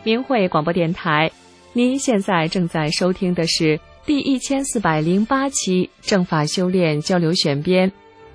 明慧广播电台，您现在正在收听的是第1408期正法修炼交流选编。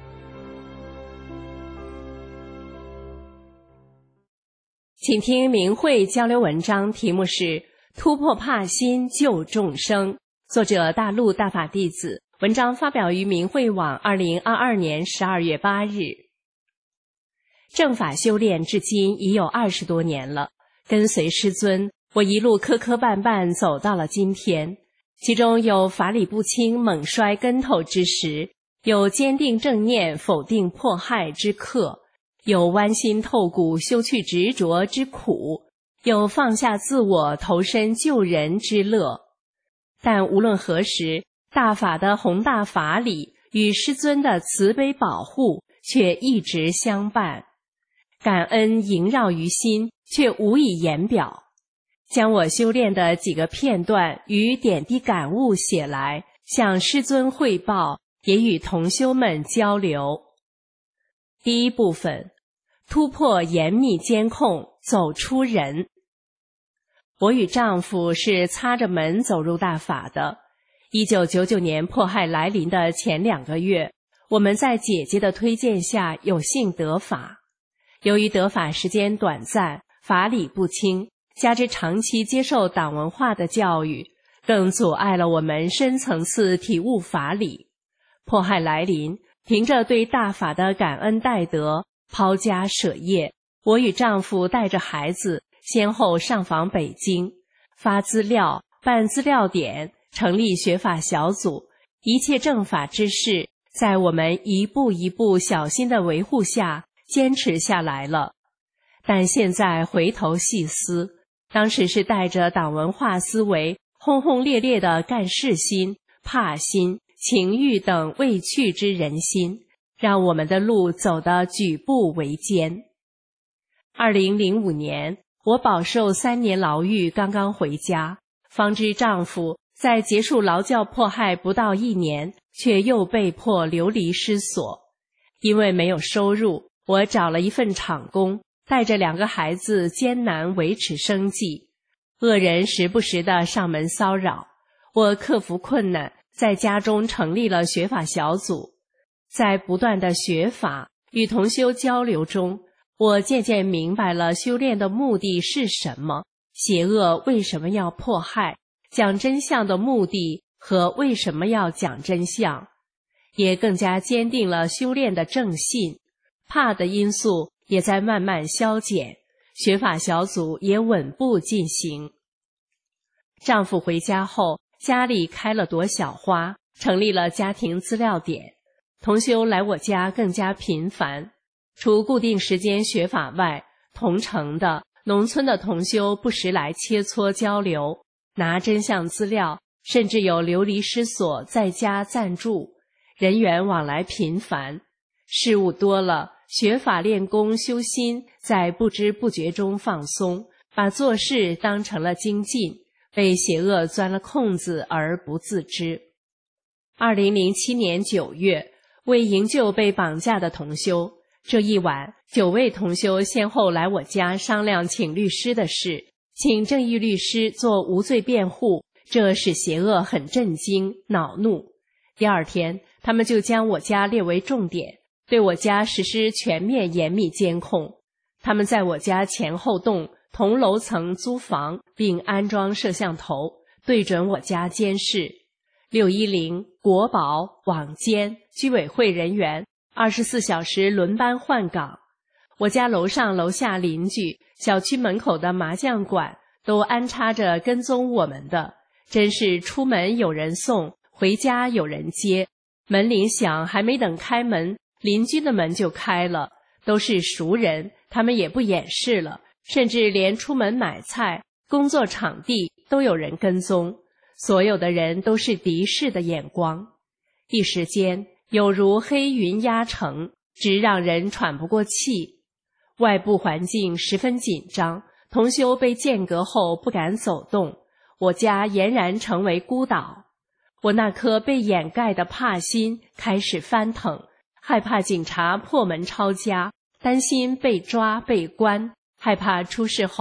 请听明慧交流文章，题目是突破怕心救众生，作者大陆大法弟子，文章发表于明慧网2022年12月8日。正法修炼至今已有20多年了，跟随师尊，我一路磕磕绊绊走到了今天，其中有法理不清猛摔跟头之时，有坚定正念否定迫害之刻，有剜心透骨修去执着之苦，有放下自我投身救人之乐。但无论何时，大法的宏大法理与师尊的慈悲保护却一直相伴，感恩萦绕于心，却无以言表。将我修炼的几个片段与点滴感悟写来，向师尊汇报，也与同修们交流。第一部分，突破严密监控，走出人。我与丈夫是擦着门走入大法的。1999年迫害来临的前2个月，我们在姐姐的推荐下有幸得法。由于得法时间短暂，法理不清，加之长期接受党文化的教育，更阻碍了我们深层次体悟法理。迫害来临，凭着对大法的感恩戴德，抛家舍业，我与丈夫带着孩子先后上访北京，发资料，办资料点，成立学法小组，一切正法之事，在我们一步一步小心的维护下坚持下来了。但现在回头细思，当时是带着党文化思维，轰轰烈烈的干事心、怕心、情欲等未去之人心，让我们的路走得举步维艰。2005年，我饱受3年牢狱，刚刚回家，方知丈夫在结束劳教迫害不到1年，却又被迫流离失所。因为没有收入，我找了一份厂工，带着2个孩子艰难维持生计。恶人时不时地上门骚扰，我克服困难，在家中成立了学法小组。在不断的学法与同修交流中，我渐渐明白了修炼的目的是什么，邪恶为什么要迫害，讲真相的目的和为什么要讲真相，也更加坚定了修炼的正信。怕的因素也在慢慢消减，学法小组也稳步进行。丈夫回家后，家里开了朵小花，成立了家庭资料点，同修来我家更加频繁。除固定时间学法外，同城的、农村的同修不时来切磋交流，拿真相资料，甚至有流离失所在家暂住，人员往来频繁。事物多了，学法练功修心，在不知不觉中放松，把做事当成了精进，被邪恶钻了空子而不自知。2007年9月，为营救被绑架的同修，这一晚9位同修先后来我家商量请律师的事，请正义律师做无罪辩护，这使邪恶很震惊恼怒。第2天，他们就将我家列为重点，对我家实施全面严密监控。他们在我家前后栋同楼层租房，并安装摄像头，对准我家监视。610、国保、网监、居委会人员24小时轮班换岗。我家楼上楼下邻居、小区门口的麻将馆都安插着跟踪我们的，真是出门有人送，回家有人接。门铃响，还没等开门，邻居的门就开了，都是熟人，他们也不掩饰了，甚至连出门买菜、工作场地都有人跟踪，所有的人都是敌视的眼光。一时间有如黑云压城，直让人喘不过气。外部环境十分紧张，同修被间隔后不敢走动，我家俨然成为孤岛。我那颗被掩盖的怕心开始翻腾，害怕警察破门抄家，担心被抓被关，害怕出事后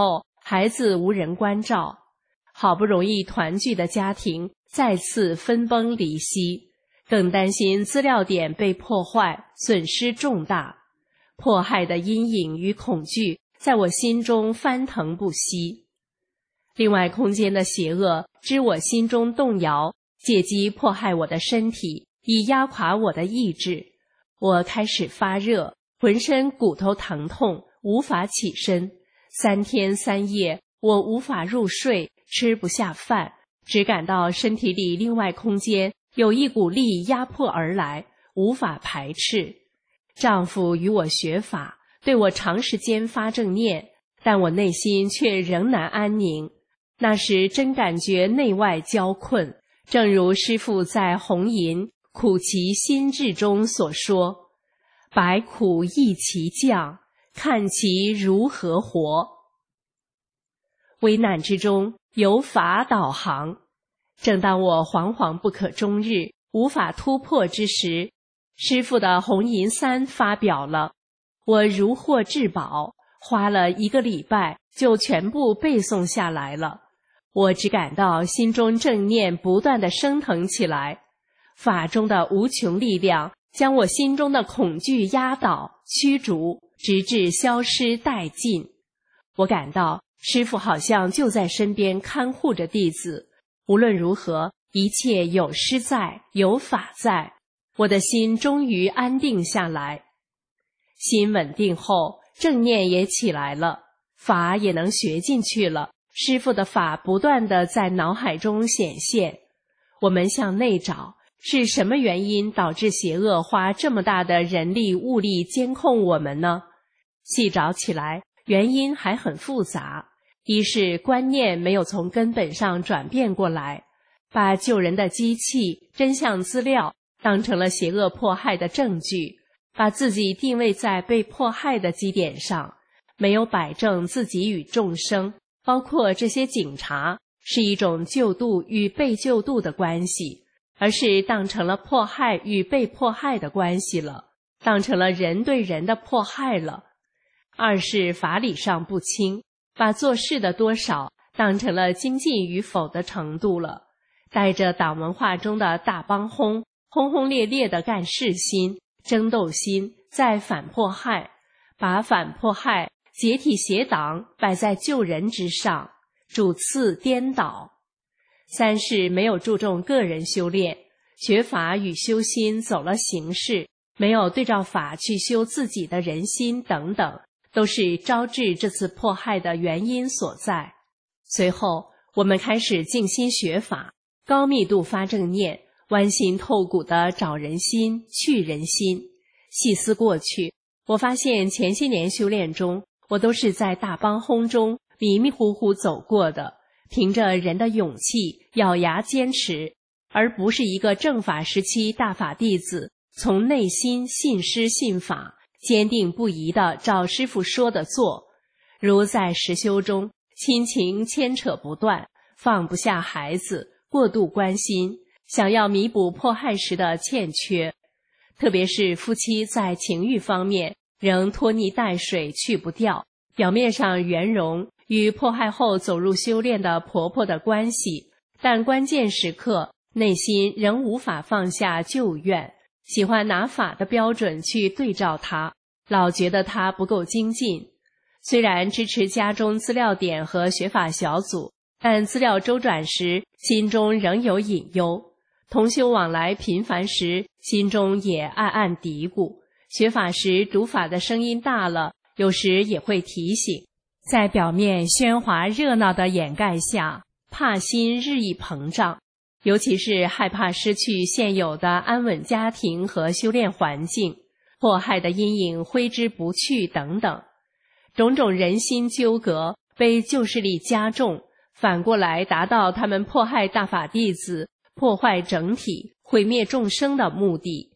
孩子无人关照，好不容易团聚的家庭再次分崩离析，更担心资料点被破坏，损失重大。迫害的阴影与恐惧在我心中翻腾不息。另外空间的邪恶知我心中动摇，借机迫害我的身体，以压垮我的意志。我开始发热，浑身骨头疼痛，无法起身。3天3夜，我无法入睡，吃不下饭，只感到身体里另外空间有一股力压迫而来，无法排斥。丈夫与我学法，对我长时间发正念，但我内心却仍难安宁。那时真感觉内外交困，正如师父在《红吟苦其心志》中所说：百苦易其降，看其如何活。危难之中有法导航。正当我惶惶不可终日，无法突破之时，师父的《红吟3》发表了，我如获至宝，花了1个礼拜就全部背诵下来了。我只感到心中正念不断地升腾起来，法中的无穷力量将我心中的恐惧压倒、驱逐，直至消失殆尽。我感到师父好像就在身边看护着弟子，无论如何，一切有师在，有法在。我的心终于安定下来。心稳定后，正念也起来了，法也能学进去了。师父的法不断地在脑海中显现。我们向内找，是什么原因导致邪恶花这么大的人力物力监控我们呢？细找起来，原因还很复杂。一是观念没有从根本上转变过来，把救人的机器、真相资料当成了邪恶迫害的证据，把自己定位在被迫害的基点上，没有摆正自己与众生，包括这些警察，是一种救度与被救度的关系，而是当成了迫害与被迫害的关系了，当成了人对人的迫害了。二是法理上不清，把做事的多少当成了精进与否的程度了，带着党文化中的大帮轰，轰轰烈烈的干事心、争斗心，在反迫害，把反迫害、解体邪党摆在救人之上，主次颠倒。三是没有注重个人修炼，学法与修心走了形式，没有对照法去修自己的人心等等，都是招致这次迫害的原因所在。随后我们开始静心学法，高密度发正念，剜心透骨地找人心、去人心。细思过去，我发现前些年修炼中，我都是在大帮轰中迷迷糊糊走过的，凭着人的勇气咬牙坚持，而不是一个正法时期大法弟子从内心信师信法，坚定不移地照师父说的做。如在实修中，亲情牵扯不断，放不下孩子，过度关心，想要弥补迫害时的欠缺。特别是夫妻在情欲方面仍拖泥带水去不掉，表面上圆融与迫害后走入修炼的婆婆的关系，但关键时刻内心仍无法放下旧怨，喜欢拿法的标准去对照她，老觉得她不够精进。虽然支持家中资料点和学法小组，但资料周转时心中仍有隐忧，同修往来频繁时心中也暗暗嘀咕，学法时读法的声音大了，有时也会提醒。在表面喧哗热闹的掩盖下，怕心日益膨胀，尤其是害怕失去现有的安稳家庭和修炼环境，迫害的阴影挥之不去等等，种种人心纠葛被旧势力加重，反过来达到他们迫害大法弟子、破坏整体、毁灭众生的目的。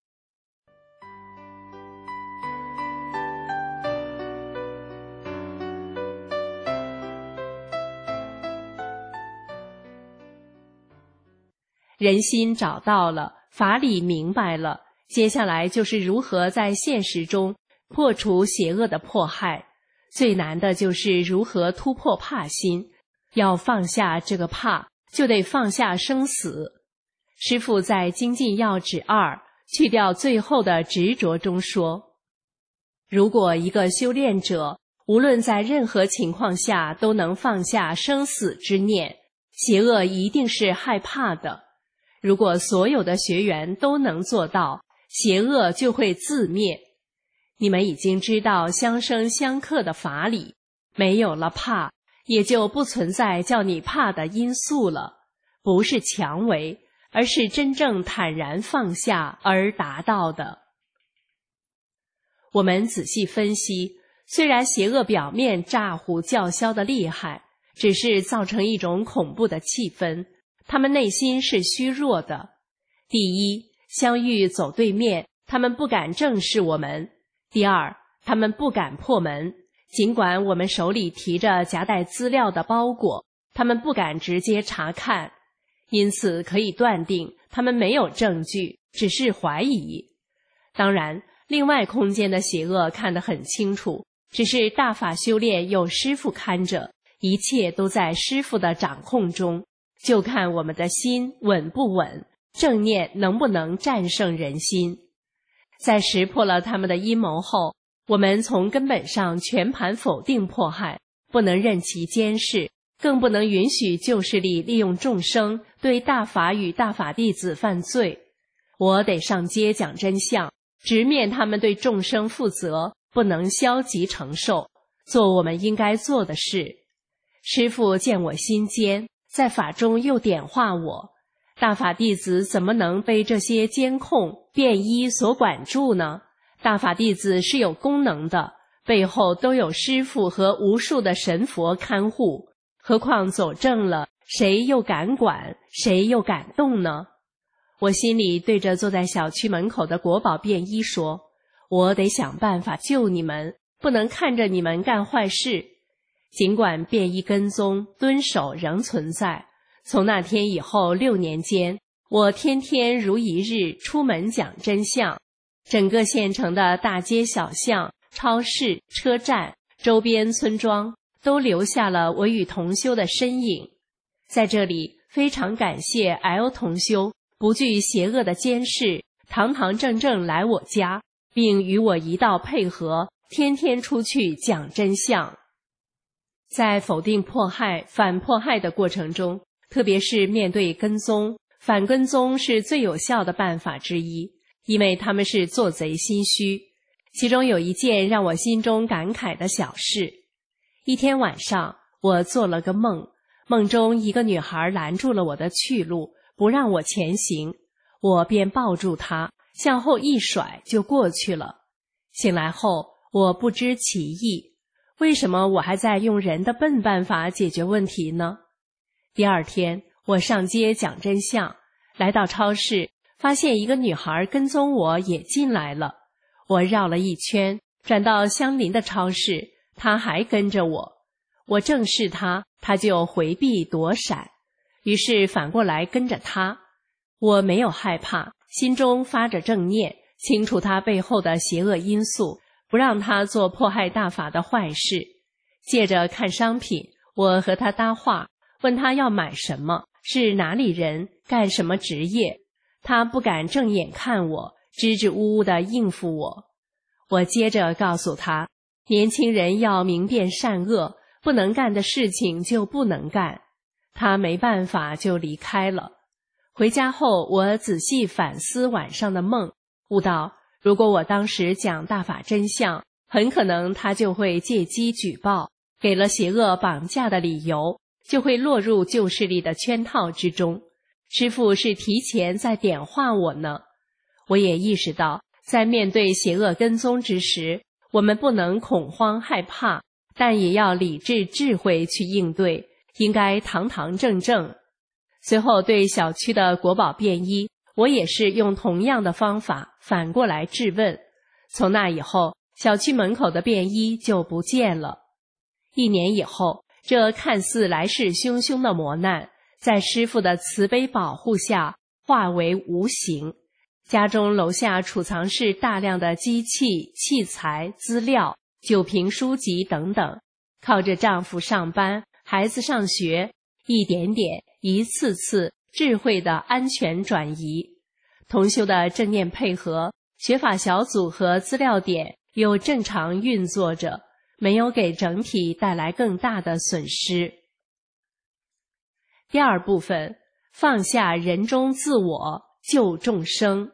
人心找到了，法理明白了，接下来就是如何在现实中破除邪恶的迫害。 最难的就是如何突破怕心。要放下这个怕，就得放下生死。师父在《精进要旨2》去掉最后的执着中说，如果一个修炼者无论在任何情况下都能放下生死之念，邪恶一定是害怕的。如果所有的学员都能做到，邪恶就会自灭。你们已经知道相生相克的法理，没有了怕，也就不存在叫你怕的因素了。不是强为，而是真正坦然放下而达到的。我们仔细分析，虽然邪恶表面咋呼叫嚣的厉害，只是造成一种恐怖的气氛，他们内心是虚弱的。第一，相遇走对面，他们不敢正视我们；第二，他们不敢破门，尽管我们手里提着夹带资料的包裹，他们不敢直接查看。因此可以断定，他们没有证据，只是怀疑。当然，另外空间的邪恶看得很清楚，只是大法修炼有师父看着，一切都在师父的掌控中，就看我们的心稳不稳，正念能不能战胜人心。在识破了他们的阴谋后，我们从根本上全盘否定迫害，不能任其监视，更不能允许旧势力利用众生对大法与大法弟子犯罪。我得上街讲真相，直面他们对众生负责，不能消极承受，做我们应该做的事。师父见我心坚，在法中又点化我，大法弟子怎么能被这些监控便衣所管住呢？大法弟子是有功能的，背后都有师父和无数的神佛看护，何况走正了，谁又敢管，谁又敢动呢？我心里对着坐在小区门口的国宝便衣说，我得想办法救你们，不能看着你们干坏事。尽管便衣跟踪蹲守仍存在，从那天以后6年间，我天天如一日出门讲真相，整个县城的大街小巷、超市、车站、周边村庄都留下了我与同修的身影。在这里非常感谢 L 同修不惧邪恶的监视，堂堂正正来我家，并与我一道配合，天天出去讲真相。在否定迫害、反迫害的过程中，特别是面对跟踪，反跟踪是最有效的办法之一，因为他们是做贼心虚。其中有一件让我心中感慨的小事。一天晚上，我做了个梦，梦中一个女孩拦住了我的去路，不让我前行，我便抱住她，向后一甩就过去了。醒来后，我不知其意，为什么我还在用人的笨办法解决问题呢？第二天，我上街讲真相，来到超市，发现一个女孩跟踪我也进来了。我绕了一圈，转到相邻的超市，她还跟着我。我正视她，她就回避躲闪，于是反过来跟着她。我没有害怕，心中发着正念，清楚她背后的邪恶因素，不让她做迫害大法的坏事。借着看商品，我和她搭话，问她要买什么，是哪里人，干什么职业。她不敢正眼看我，支支吾吾地应付我。我接着告诉她，年轻人要明辨善恶，不能干的事情就不能干。她没办法就离开了。回家后，我仔细反思晚上的梦，悟到如果我当时讲大法真相，很可能他就会借机举报，给了邪恶绑架的理由，就会落入旧势力的圈套之中。师父是提前在点化我呢。我也意识到，在面对邪恶跟踪之时，我们不能恐慌害怕，但也要理智智慧去应对，应该堂堂正正。随后对小区的国宝便衣，我也是用同样的方法反过来质问。从那以后，小区门口的便衣就不见了。1年以后，这看似来势汹汹的磨难，在师父的慈悲保护下化为无形。家中楼下储藏室大量的机器、器材、资料酒瓶书籍等等，靠着丈夫上班，孩子上学，一点点，一次次智慧的安全转移。同修的正念配合，学法小组和资料点又正常运作着，没有给整体带来更大的损失。第二部分，放下人中自我，救众生。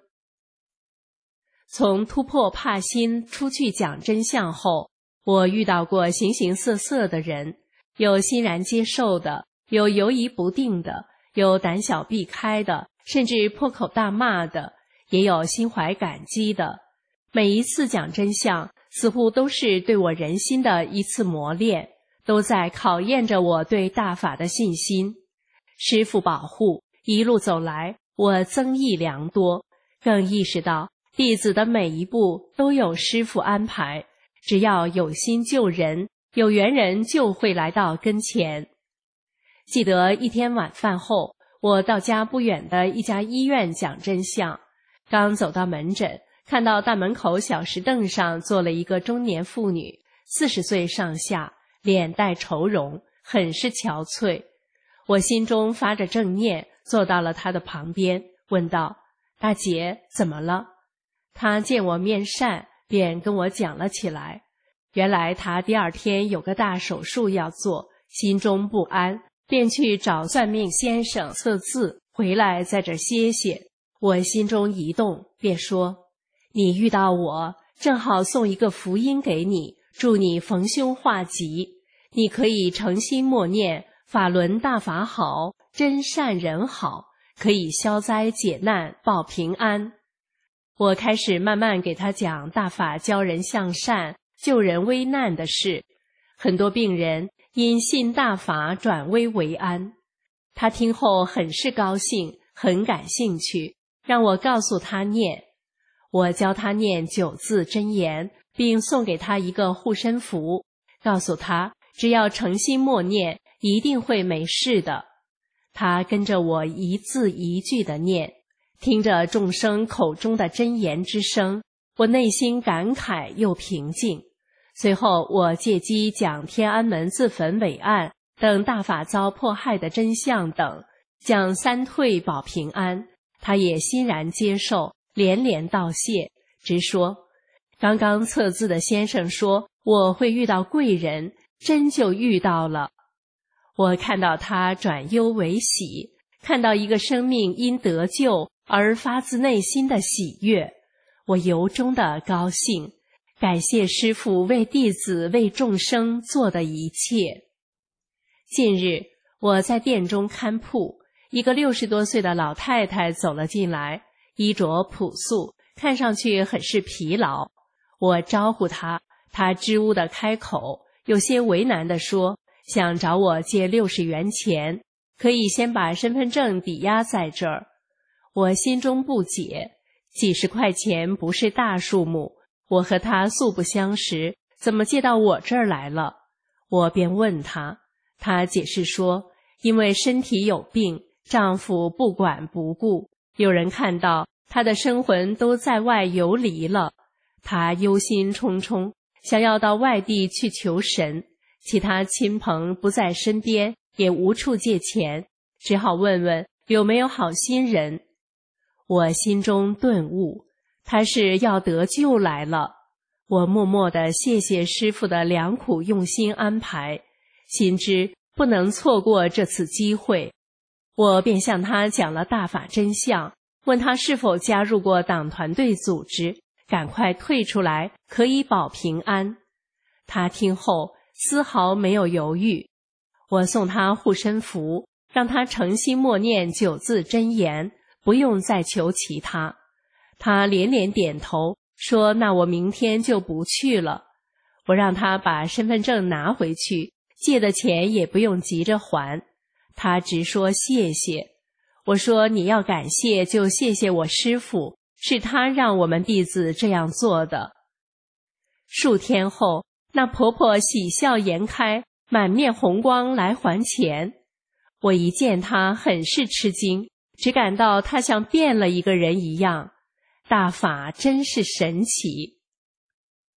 从突破怕心出去讲真相后，我遇到过形形色色的人，有欣然接受的，有犹疑不定的，有胆小避开的，甚至破口大骂的，也有心怀感激的。每一次讲真相，似乎都是对我人心的一次磨练，都在考验着我对大法的信心。师父保护，一路走来，我增益良多，更意识到弟子的每一步都有师父安排，只要有心救人，有缘人就会来到跟前。记得一天晚饭后，我到家不远的一家医院讲真相，刚走到门诊，看到大门口小石凳上坐了一个中年妇女，40岁上下，脸带愁容，很是憔悴。我心中发着正念，坐到了她的旁边，问道：大姐，怎么了？她见我面善，便跟我讲了起来。原来她第二天有个大手术要做，心中不安，便去找算命先生测字，回来在这歇歇。我心中一动，便说：你遇到我，正好送一个福音给你，祝你逢凶化吉。你可以诚心默念法轮大法好，真善人好，可以消灾解难，保平安。我开始慢慢给他讲大法教人向善，救人危难的事。很多病人因信大法转危为安。他听后很是高兴，很感兴趣，让我告诉他念。我教他念9字真言，并送给他一个护身符，告诉他只要诚心默念，一定会没事的。他跟着我一字一句地念，听着众生口中的真言之声，我内心感慨又平静。随后我借机讲天安门自焚伟案等大法遭迫害的真相等，讲三退保平安，他也欣然接受，连连道谢，直说：刚刚测字的先生说我会遇到贵人，真就遇到了。我看到他转忧为喜，看到一个生命因得救而发自内心的喜悦，我由衷的高兴，感谢师父为弟子为众生做的一切。近日我在店中看铺，一个60多岁的老太太走了进来，衣着朴素，看上去很是疲劳。我招呼她，她支吾地开口，有些为难地说想找我借60元钱，可以先把身份证抵押在这儿。我心中不解，几十块钱不是大数目，我和她素不相识，怎么借到我这儿来了？我便问她，她解释说，因为身体有病，丈夫不管不顾，有人看到她的生魂都在外游离了，她忧心忡忡，想要到外地去求神，其他亲朋不在身边，也无处借钱，只好问问有没有好心人。我心中顿悟，他是要得救来了。我默默地谢谢师父的良苦用心安排，心知不能错过这次机会。我便向他讲了大法真相，问他是否加入过党团队组织，赶快退出来，可以保平安。他听后丝毫没有犹豫。我送他护身符，让他诚心默念9字真言，不用再求其他。他连连点头，说那我明天就不去了。我让他把身份证拿回去，借的钱也不用急着还。他直说谢谢。我说你要感谢就谢谢我师父，是他让我们弟子这样做的。数天后，那婆婆喜笑颜开，满面红光来还钱。我一见她很是吃惊，只感到她像变了一个人一样。大法真是神奇。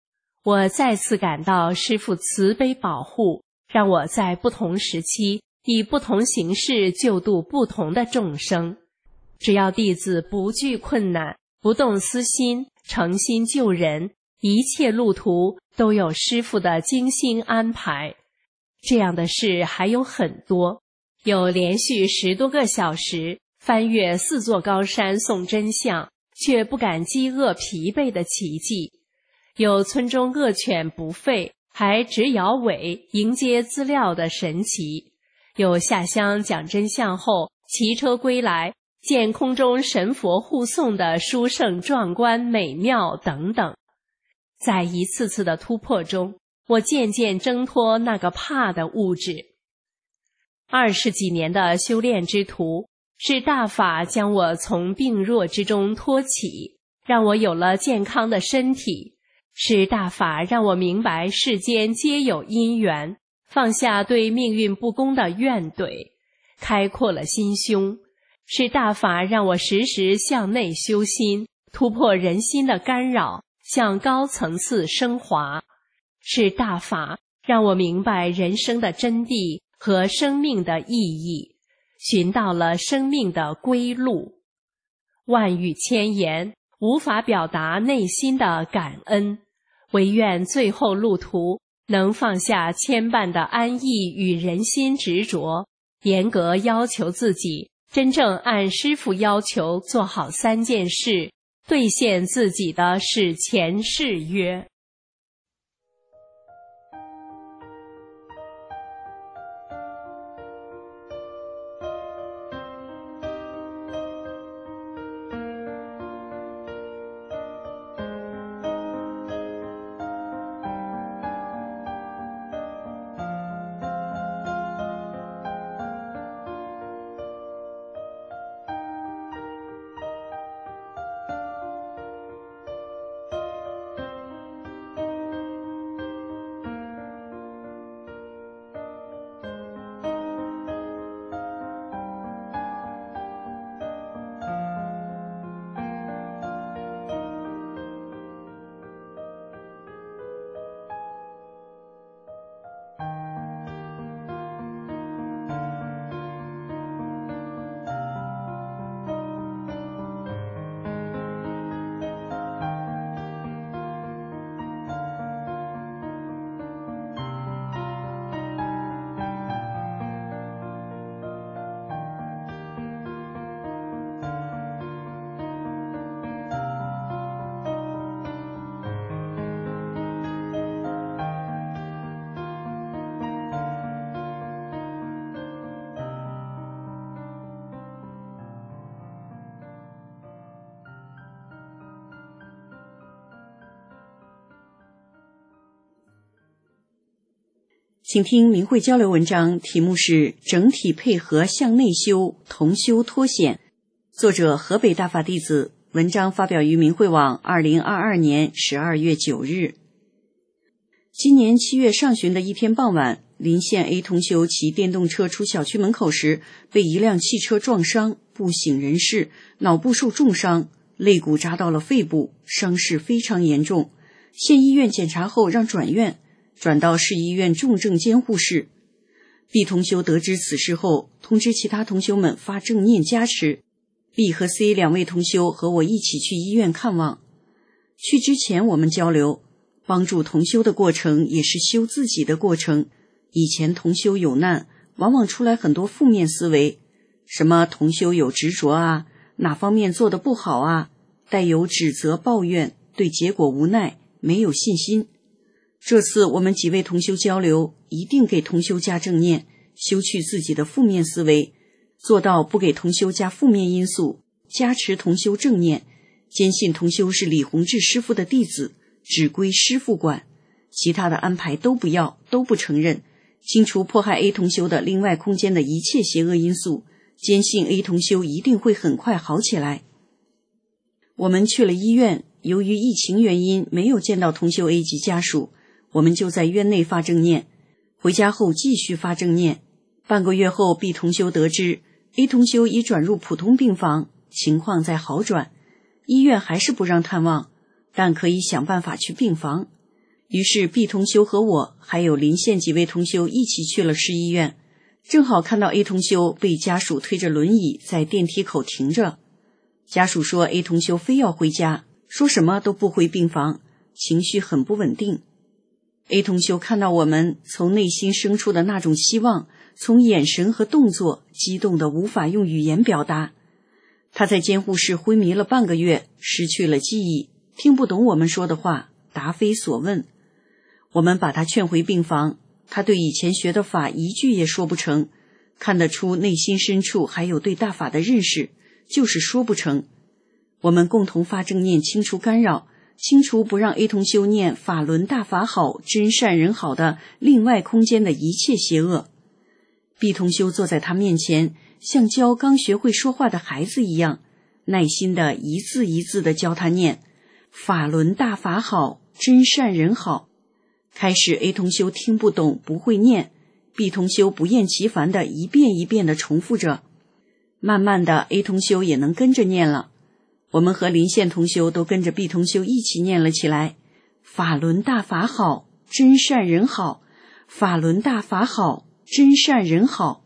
我再次感到师父慈悲保护，让我在不同时期以不同形式救度不同的众生。只要弟子不惧困难，不动私心，诚心救人，一切路途都有师父的精心安排。这样的事还有很多，有连续10多个小时翻越4座高山送真相，却不感饥饿疲惫的奇迹，有村中恶犬不吠，还直摇尾迎接资料的神奇，有下乡讲真相后骑车归来，见空中神佛护送的殊胜壮观美妙等等。在一次次的突破中，我渐渐挣脱那个怕的物质。20几年的修炼之途，是大法将我从病弱之中托起，让我有了健康的身体；是大法让我明白世间皆有因缘，放下对命运不公的怨怼，开阔了心胸；是大法让我时时向内修心，突破人心的干扰，向高层次升华；是大法让我明白人生的真谛和生命的意义，寻到了生命的归路。万语千言无法表达内心的感恩，唯愿最后路途能放下牵绊的安逸与人心执着，严格要求自己，真正按师父要求做好3件事，兑现自己的史前誓约。 请听明慧交流文章，题目是整体配合向内修，同修脱险。作者河北大法弟子，文章发表于明慧网2022年12月9日。今年7月上旬的一天傍晚，临县 A 同修骑电动车出小区门口时，被一辆汽车撞伤，不省人事，脑部受重伤，肋骨扎到了肺部，伤势非常严重。县医院检查后让转院，转到市医院重症监护室。B 同修得知此事后，通知其他同修们发正念加持。B 和 C 2位同修和我一起去医院看望。去之前我们交流，帮助同修的过程也是修自己的过程。以前同修有难，往往出来很多负面思维，什么同修有执着啊，哪方面做得不好啊，带有指责抱怨，对结果无奈，没有信心。这次我们几位同修交流，一定给同修加正念，修去自己的负面思维，做到不给同修加负面因素，加持同修正念，坚信同修是李洪志师父的弟子，只归师父管，其他的安排都不要，都不承认，清除迫害 A 同修的另外空间的一切邪恶因素，坚信 A 同修一定会很快好起来。我们去了医院，由于疫情原因没有见到同修 A 及家属，我们就在院内发正念，回家后继续发正念。半个月后 B 同修得知 A 同修已转入普通病房，情况在好转，医院还是不让探望，但可以想办法去病房。 于是毕同修和我还有邻县几位同修一起去了市医院，正好看到 A 同修被家属推着轮椅在电梯口停着。家属说 A 同修非要回家，说什么都不回病房，情绪很不稳定。A 同修看到我们，从内心生出的那种希望，从眼神和动作激动得无法用语言表达。他在监护室昏迷了半个月，失去了记忆，听不懂我们说的话，答非所问。我们把他劝回病房，他对以前学的法一句也说不成，看得出内心深处还有对大法的认识，就是说不成。我们共同发正念，清除干扰，清除不让 A 同修念法轮大法好，真善人好的另外空间的一切邪恶。B 同修坐在他面前，像教刚学会说话的孩子一样，耐心的一字一字的教他念法轮大法好，真善人好。开始 A 同修听不懂，不会念， B 同修不厌其烦的一遍一遍的重复着。慢慢的 A 同修也能跟着念了，我们和邻县同修都跟着 B 同修一起念了起来，法轮大法好，真善人好，法轮大法好，真善人好。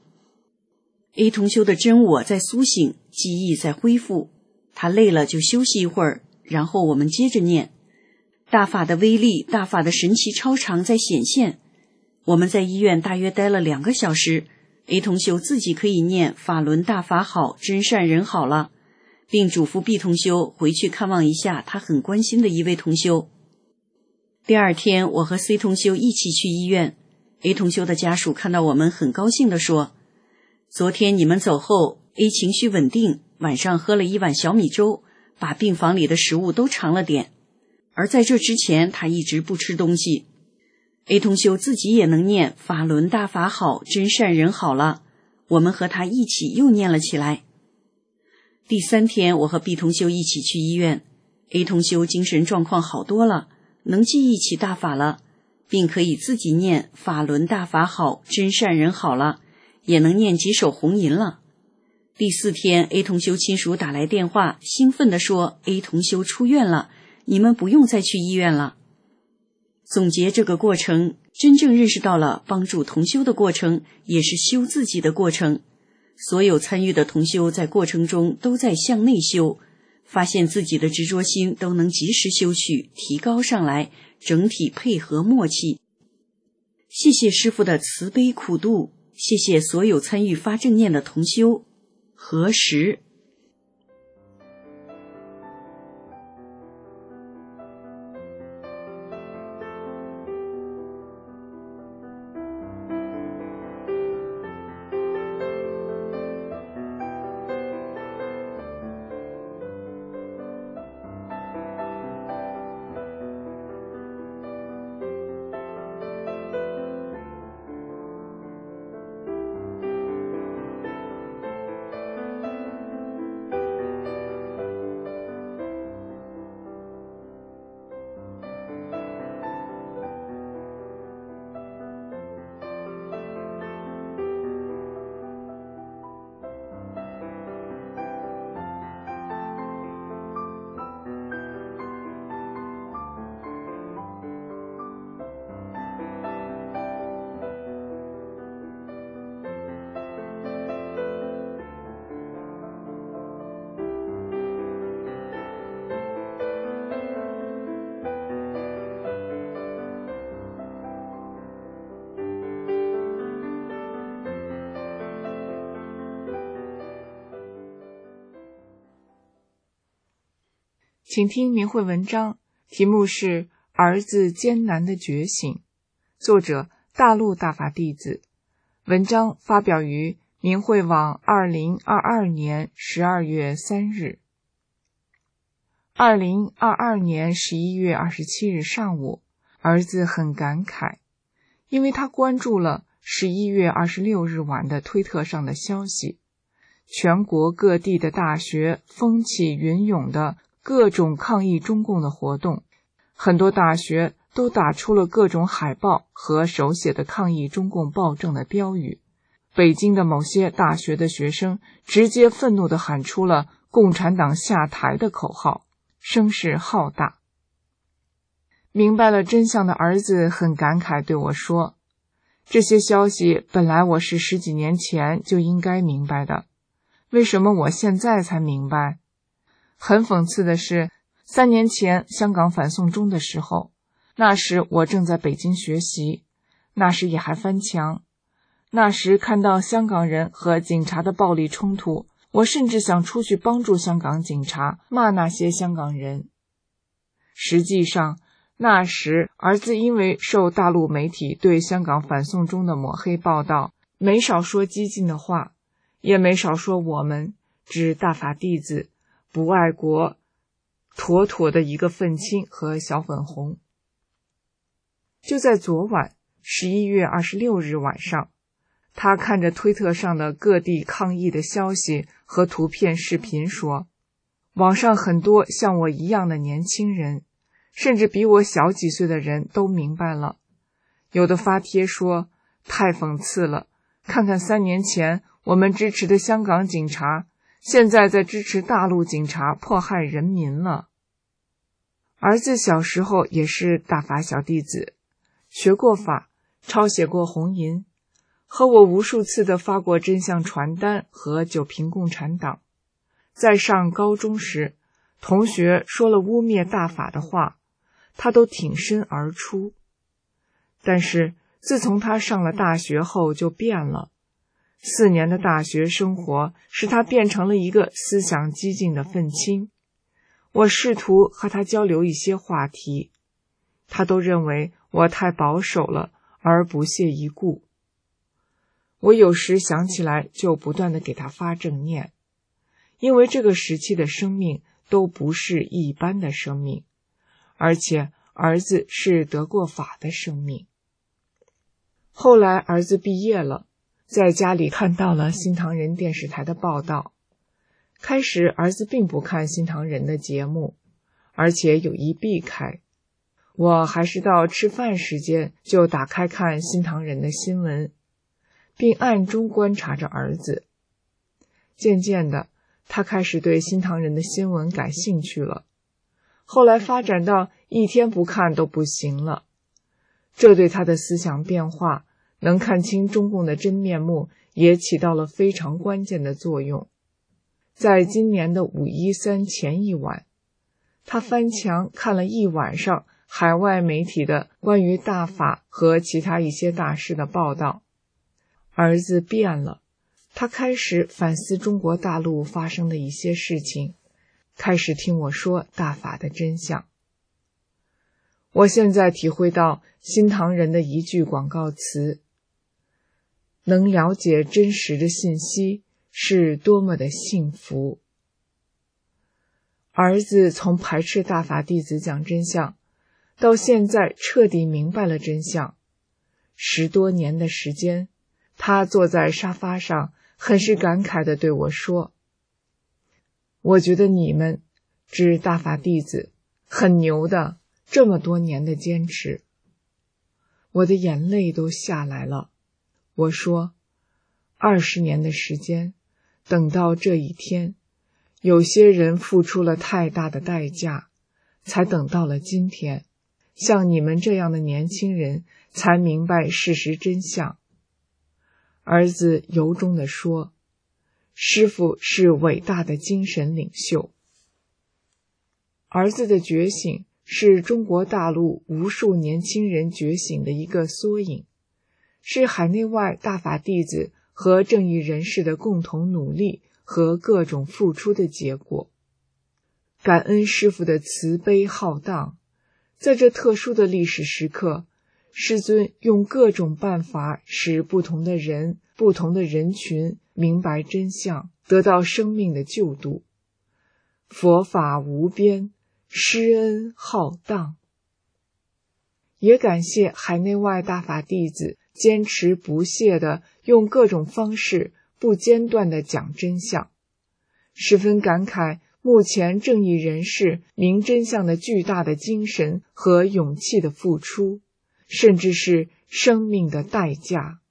A 同修的真我在苏醒，记忆在恢复，他累了就休息一会儿，然后我们接着念。大法的威力，大法的神奇超常在显现。我们在医院大约待了2个小时， A 同修自己可以念法轮大法好，真善人好了，并嘱咐 B 同修回去看望一下他很关心的一位同修。第二天，我和 C 同修一起去医院， A 同修的家属看到我们很高兴地说，昨天你们走后 A 情绪稳定，晚上喝了1碗小米粥，把病房里的食物都尝了点，而在这之前他一直不吃东西。 A 同修自己也能念法轮大法好，真善人好了，我们和他一起又念了起来。第3天，我和 B 同修一起去医院， A 同修精神状况好多了，能记忆起大法了，并可以自己念法轮大法好，真善人好了，也能念几首红吟了。第4天， A 同修亲属打来电话，兴奋地说 A 同修出院了，你们不用再去医院了。总结这个过程，真正认识到了帮助同修的过程，也是修自己的过程。所有参与的同修在过程中都在向内修，发现自己的执着心都能及时修取，提高上来，整体配合默契。谢谢师父的慈悲苦度，谢谢所有参与发正念的同修。何时？ 请听明慧文章，题目是《儿子艰难的觉醒》，作者大陆大法弟子。文章发表于明慧网2022年12月3日。2022年11月27日上午，儿子很感慨，因为他关注了11月26日晚的推特上的消息，全国各地的大学风起云涌的各种抗议中共的活动，很多大学都打出了各种海报和手写的抗议中共暴政的标语。北京的某些大学的学生直接愤怒地喊出了共产党下台的口号，声势浩大。 明白了真相的儿子很感慨对我说，这些消息本来我是10几年前就应该明白的，为什么我现在才明白？很讽刺的是，3年前香港反送中的时候，那时我正在北京学习，那时也还翻墙，那时看到香港人和警察的暴力冲突，我甚至想出去帮助香港警察，骂那些香港人。实际上，那时儿子因为受大陆媒体对香港反送中的抹黑报道，没少说激进的话，也没少说我们指大法弟子不爱国，妥妥的一个愤青和小粉红。就在昨晚11月26日晚上，他看着推特上的各地抗议的消息和图片视频说，网上很多像我一样的年轻人，甚至比我小几岁的人都明白了。有的发帖说，太讽刺了，看看3年前我们支持的香港警察，现在在支持大陆警察迫害人民了。儿子小时候也是大法小弟子，学过法，抄写过红银，和我无数次的发过真相传单和九评共产党。在上高中时，同学说了污蔑大法的话，他都挺身而出。但是自从他上了大学后就变了，4年的大学生活使他变成了一个思想激进的愤青。我试图和他交流一些话题，他都认为我太保守了，而不屑一顾。我有时想起来就不断地给他发正念，因为这个时期的生命都不是一般的生命，而且儿子是得过法的生命。后来儿子毕业了，在家里看到了新唐人电视台的报道。开始儿子并不看新唐人的节目，而且有意避开。我还是到吃饭时间就打开看新唐人的新闻，并暗中观察着儿子。渐渐的，他开始对新唐人的新闻感兴趣了，后来发展到一天不看都不行了。这对他的思想变化，能看清中共的真面目，也起到了非常关键的作用。在今年的513前一晚，他翻墙看了一晚上海外媒体的关于大法和其他一些大事的报道。儿子变了，他开始反思中国大陆发生的一些事情，开始听我说大法的真相。我现在体会到新唐人的一句广告词，能了解真实的信息是多么的幸福。儿子从排斥大法弟子讲真相，到现在彻底明白了真相。10多年的时间，他坐在沙发上，很是感慨地对我说，我觉得你们指大法弟子很牛的，这么多年的坚持。我的眼泪都下来了。我说，20年的时间，等到这一天，有些人付出了太大的代价，才等到了今天。像你们这样的年轻人，才明白事实真相。儿子由衷地说，师父是伟大的精神领袖。儿子的觉醒是中国大陆无数年轻人觉醒的一个缩影，是海内外大法弟子和正义人士的共同努力和各种付出的结果。感恩师父的慈悲浩荡，在这特殊的历史时刻，师尊用各种办法使不同的人、不同的人群明白真相，得到生命的救度。佛法无边，施恩浩荡。也感谢海内外大法弟子坚持不懈地用各种方式不间断地讲真相，十分感慨目前正义人士明真相的巨大的精神和勇气的付出，甚至是生命的代价。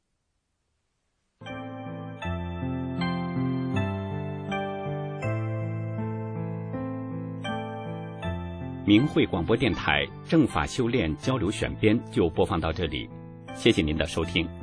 明慧广播电台正法修炼交流选编就播放到这里，谢谢您的收听。